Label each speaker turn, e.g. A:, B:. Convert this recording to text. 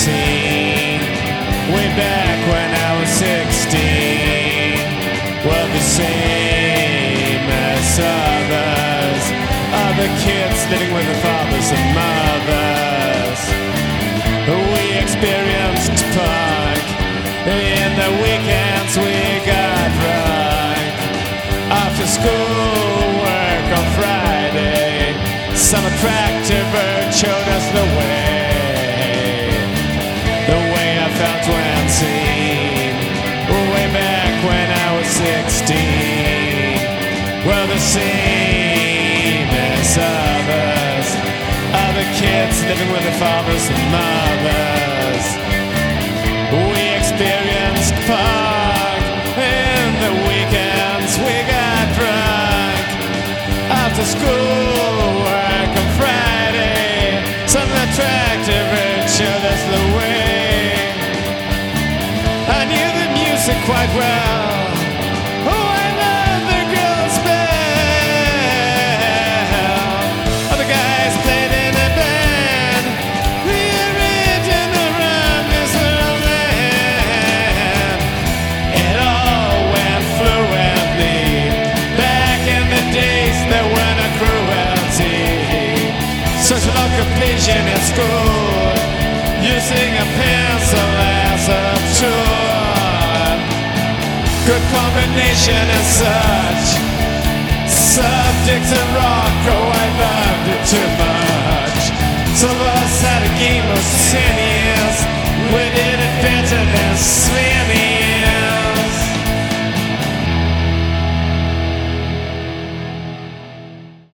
A: seen way back when I was 16 were the same as others, other kids living with their fathers and mothers. We experienced punk. In the weekends we got drunk. After school work on Friday, some attractive bird showed us the way. The way I felt when seen way back when I was 16 were the same as others, other kids living with their fathers and mothers. We experienced punk. In the weekends we got drunk. After school work on Friday, some attractive bird showed us the way. I knew the music quite well. Oh, I loved the girls' bell. Other guys played in a band. The original run is little man. It all went fluently. Back in the days there were no cruelty. Social occupation at school, using a pencil as a tool. Good combination and such. Subjects and rock, oh I loved it too much. Some of us had a game of 10 years. We did it better than Smith.